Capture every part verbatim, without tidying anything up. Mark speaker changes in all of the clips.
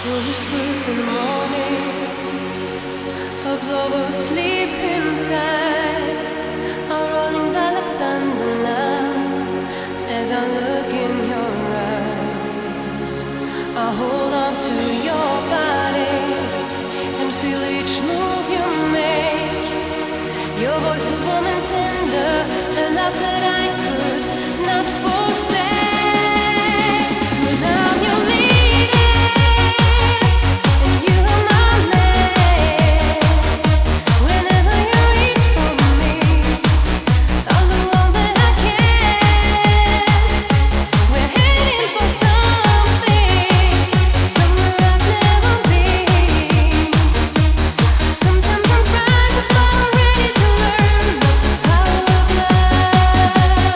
Speaker 1: The whispers in the morning of lovers sleeping tight are rolling by like thunder now. As I look in your eyes, I hold on to your body and feel each move you make. Your voice is warm and tender, a love that I could not forsake. 'Cause I'm your leader and you are my man. Whenever you reach for me, I'll do all that I can. We're heading for something, somewhere I've never been. Sometimes I'm frightened, but I'm ready to learn the power of love.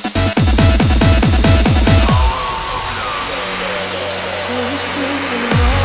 Speaker 1: The whispers in the morning